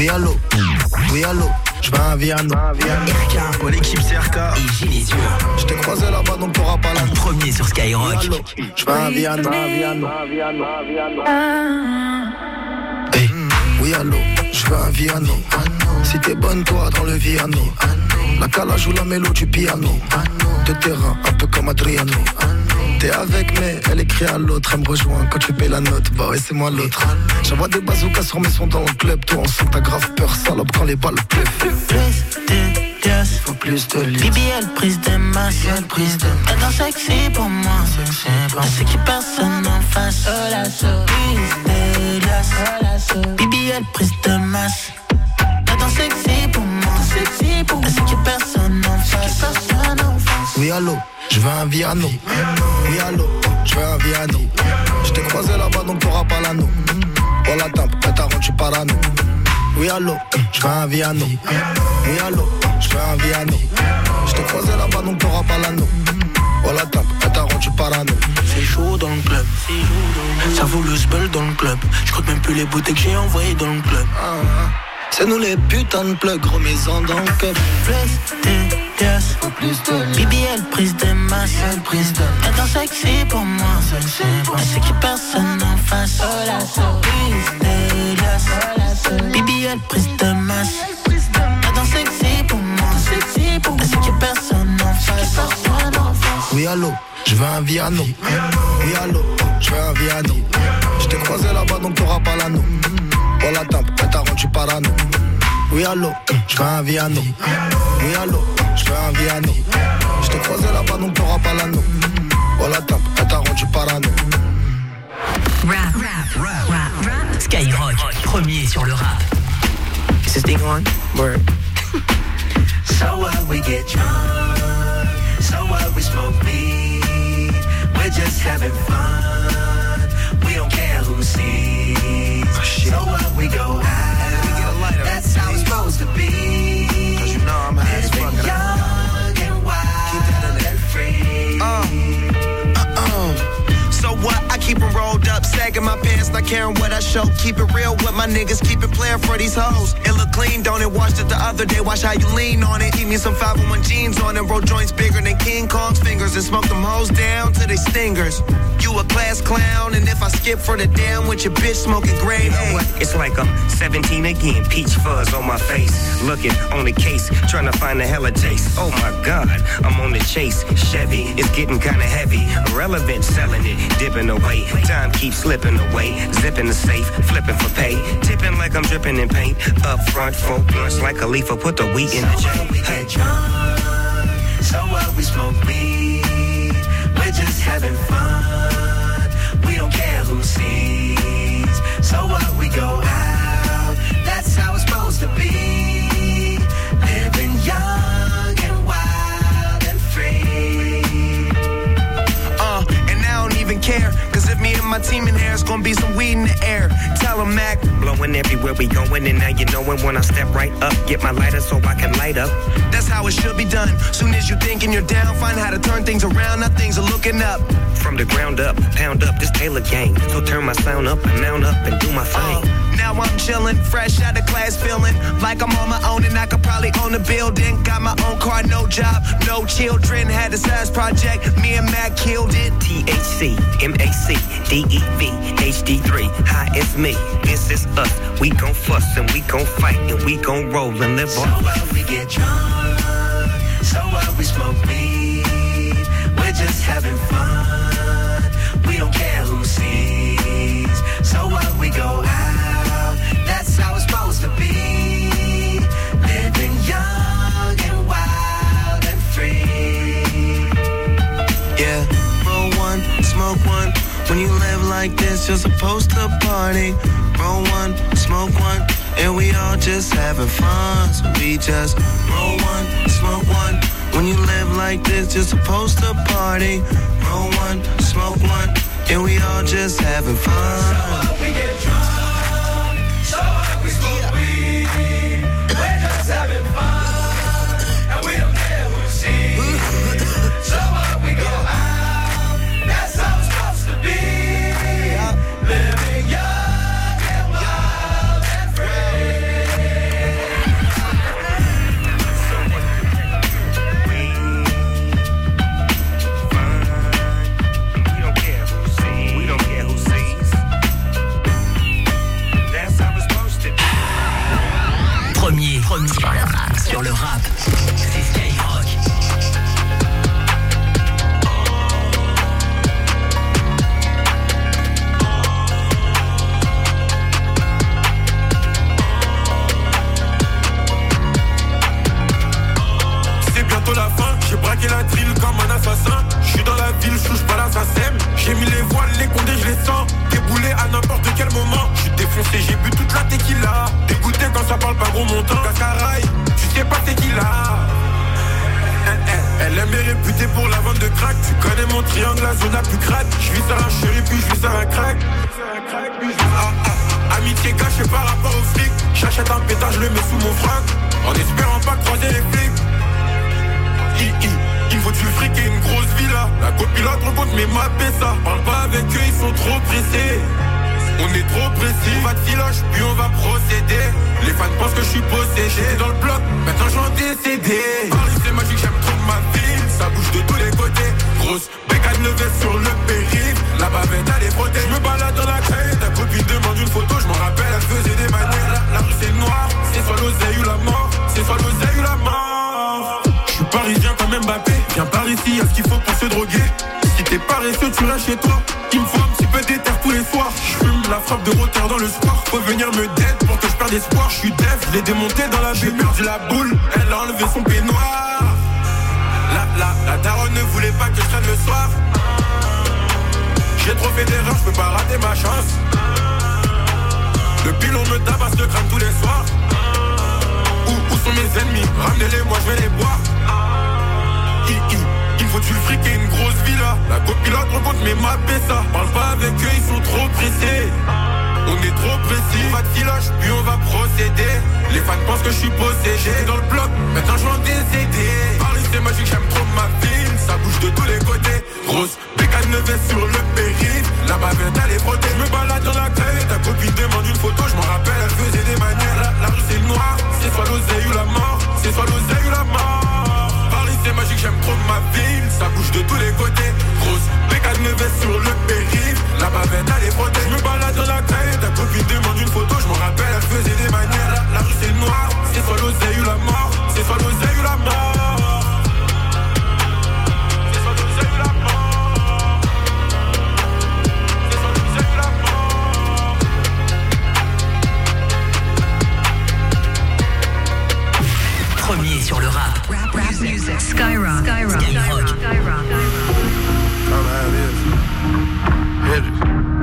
Oui allô, oui allô, je veux un Viano. R K pour l'équipe C R K et J'ai les yeux. Je t'ai croisé là-bas donc t'auras pas la. En premier sur Skyrock. Oui allô, je veux un Viano. Hey, oui allô, je veux un Viano. Si t'es bonne toi dans le Viano. La cala joue la mélo du piano. De terrain, un peu comme Adriano. T'es avec mais elle écrit à l'autre. Elle me rejoint quand tu payes la note. Bah ouais c'est moi l'autre. J'envoie des bazookas sur mes sons dans le club. Toi on sent t'as grave peur salope quand les balles pleuvent. Plus de liasses, faut plus de liasses. Bibi elle prise de masse, elle prise de. Elle danse sexy pour moi, sexy pour moi. Elle sait qu'il personne en face. Plus de liasses, Bibi elle prise de masse. Elle danse sexy pour moi, sexy pour moi. Elle sait qu'il personne en face. Oui allô, je veux un Viano. Oui allô, je veux un Viano. Je t'ai croisé là-bas donc t'auras pas l'anneau. Oh la tempe, elle t'a rendu parano. Oui allô, je veux un Viano. Oui allô, je veux un Viano. Je t'ai croisé là-bas donc t'auras pas l'anneau. Oh la tempe, elle t'a rendu parano. C'est chaud dans le club, ça vaut le spell dans le club. Je crois même plus les bouteilles que j'ai envoyées dans le club. Ah, c'est nous les putains de plugs, remets-en dans le club. Plus de liasses, Bibi elle prise de masse, elle prise de. Elle danse sexy pour moi, sexy pour moi. Elle sait qu'il personne en face. Plus de liasses, Bibi elle prise de masse. Elle danse sexy pour moi, sexy pour moi. Elle sait qu'il personne en face. Oui allô, je veux un Viano. Oui allô, je veux un Viano. Je t'ai croisé là-bas donc t'auras pas l'anneau. Oh la tempe, elle t'a rendu parano. Oui allô, je veux un Viano. Oui allô, je veux un Viano. Je t'ai croisé là-bas donc t'auras pas l'anneau. Oh la tempe, elle t'a rendu parano. Rap, rap, rap, rap, rap. Skyrock, premier sur le rap. Is this thing on? Word. So what, we get drunk. So what, we smoke weed. We're just having fun. We don't care who sees. Oh, so what, we go out. That's how it's supposed to be. Cause you know I'm high as fuck. Young and wild and free. Uh, uh-uh. So what? I keep them rolled up, sagging my pants, not caring what I show. Keep it real with my niggas, keep it playing for these hoes. It look clean, don't it? Washed it the other day, watch how you lean on it. Eat me some five oh one jeans on and roll joints bigger than King Kong's fingers. And smoke them hoes down to they stingers. You a class clown, and if I skip for the damn with your bitch smoking grade A. You know what? It's like I'm seventeen again, peach fuzz on my face. Looking on the case, trying to find a hella taste. Oh my God, I'm on the chase. Chevy, it's getting kinda heavy. Irrelevant, selling it, dipping away. Time keeps slipping away. Zipping the safe, flipping for pay. Tipping like I'm dripping in paint. Up front, four blunts like a leaf. Put the wheat in the so chain. We get drunk, so what, we smoke weed. We're just having fun. We don't care who sees. So what, we go out. That's how it's supposed to be. Living young and wild and free. Uh, and I don't even care. Cause if me and my team in here, it's gonna be some weed in the air. Tell them, Mac. Blowing everywhere we going, and now you knowin' when I step right up. Get my lighter so I can light up. That's how it should be done. Soon as you thinking you're down, find how to turn things around. Now things are looking up. From the ground up, pound up this Taylor gang. So turn my sound up and mount up and do my thing. Uh, now I'm chillin', fresh out of class, feeling like I'm on my own and I could probably own a building. Got my own car, no job, no children. Had a size project, me and Mac killed it. T H C, M A C, D E V, H D three. Hi, it's me, this is us. We gon' fuss and we gon' fight and we gon' roll and live on. So what, we get drunk. So what, we smoke weed. We're just having fun. We don't care who sees. So what, we go out. That's how it's supposed to be. Living young and wild and free. Yeah, roll one, smoke one. When you live like this, you're supposed to party. Roll one, smoke one, and we all just having fun. So we just roll one, smoke one. When you live like this, you're supposed to party. Roll one, smoke one, and we all just having fun. So up, we get drunk. So up, we smoke weed. We're just having fun, and we don't care who sees. So up, we go out. That's how it's supposed to be. Living young and wild and free. Premier sur le rap. Sur le rap. C'est Skyrock. Bientôt la fin, j'ai braqué la drill comme un assassin. J'suis dans la ville, j'touche pas l'assassin. J'ai mis les voiles, les condés, je les sens. Déboulé à n'importe quel moment. J'suis défoncé, j'ai bu toute la tequila. Dégoûté quand ça parle pas gros montant. Cascaraï, tu sais pas c'est qui là. Elle aime est réputée pour la vente de crack. Tu connais mon triangle, la zone la plus crade. J'vis ça un chéri, puis j'vis ça un crack. Ah, ah, amitié cachée par rapport au flic. J'achète un pétard, je le mets sous mon frac. En espérant pas croiser les flics. Il faut du fric et une grosse villa. La copilote rencontre mais m'a ça. Parle pas avec eux, ils sont trop pressés. On est trop pressés. On va de filoche, puis on va procéder. Les fans pensent que je suis possédé. Dans le bloc, maintenant j'en décédé. Paris c'est magique, j'aime trop ma ville. Ça bouge de tous les côtés. Grosse bécane levée sur le périph'. La bavette elle est protégée. Je me balade dans la caille. Ta copine demande une photo, je m'en rappelle, elle faisait des manières. La, la rue c'est noir, c'est soit l'oseille ou la mort. C'est soit l'oseille ou la mort. Parisien comme Mbappé, viens par ici, y'a ce qu'il faut pour se droguer. Si t'es paresseux, tu restes chez toi. Il me faut un petit peu d'éther tous les soirs. J'fume la frappe de roteur dans le sport. Faut venir me dead pour que je perde espoir. J'suis def, je l'ai démonté dans la baie. J'ai perdu la boule, elle a enlevé son peignoir. La, la, la daronne ne voulait pas que je traîne le soir. J'ai trop fait d'erreurs, j'peux pas rater ma chance. Le pilon me tabasse le crâne tous les soirs. Où, où sont mes ennemis? Ramenez-les, moi je vais les boire. Il, il, il faut du fric et une grosse villa. La copilote rencontre mais m'a ça. Parle pas avec eux, ils sont trop pressés. On est trop précis. On va de filoche, puis on va procéder. Les fans pensent que je suis possédé. Dans le bloc, maintenant je vais en décéder. Paris c'est magique, j'aime trop ma ville. Ça bouge de tous les côtés. Grosse bécane levée sur le périph'. La bavette elle est protégée. Je me balade dans la caille. Ta copine demande une photo, je m'en rappelle, elle faisait des manières. La, la rue c'est le noir, c'est soit l'oseille ou la mort. C'est soit l'oseille ou la mort. Paris c'est magique, j'aime trop ma ville. Ça bouge de tous les côtés. Grosse bécane levée sur le périph'. La bavette elle est protégée. Je me balade dans la caille. Ta copine demande une photo, je m'en rappelle, elle faisait des manières. La, la rue c'est le noir, c'est soit l'oseille ou la mort. C'est soit l'oseille ou la mort. C'est soit l'oseille ou la mort. C'est soit l'oseille ou la mort. Premier sur le rap. Rap, rap music. Skyrock. Skyrock. Skyrock. Skyrock. All I have is Hendrix.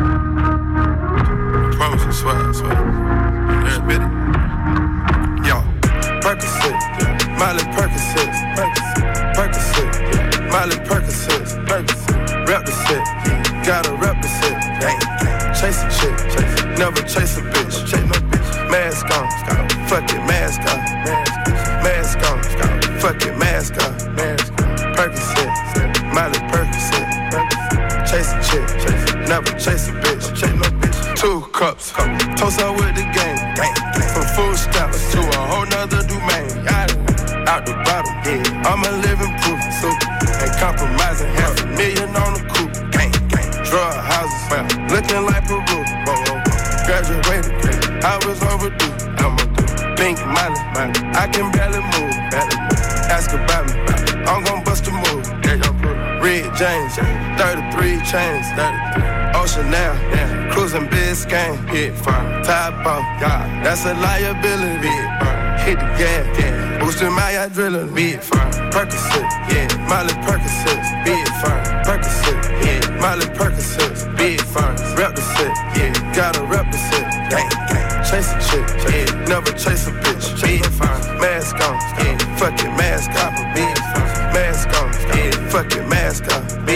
Promise, I swear, I swear. There's bit it. Yo, Percocet, Miley Percocet, Percocet, Miley Percocet, Percocet, rep the set, gotta rep the set. Chase a chick, never chase a bitch. Chase no bitch. Mask on, fuck it, mask on, mask on, fuck it, mask on. Percocet, Miley Percocet, chase a chick, never chase a bitch. Chase no bitch. Two cups, toast up with the game. From food stamps to a whole nother domain. Out the bottom, yeah. I'm a living proof. So ain't compromising. Half a million on the coupe. Gang, gang. Drug houses, well, looking like Peru. Graduated, I was overdue. I'm a do. Pink money, money. I can barely move. Barely move. Ask about me, I'm gon' bust a move. Red James, thirty-three chains, thirty-three. Ocean now, yeah. Cruising Biscayne, hit fine. Top off, yeah. That's a liability. Big fine. Hit the gas, yeah. Boosting my adrenaline, big fine. Percocet, yeah. Miley Percocet, big fine. Percocet, yeah. Miley Percocet, big fine. Rep the set, yeah. Gotta rep the set, gang, gang. Chase a chick, yeah. Never chase a bitch, big fine. Mask on, yeah. Fuck it, mask off, big fine. Mask on, yeah. Fuck it, mask off.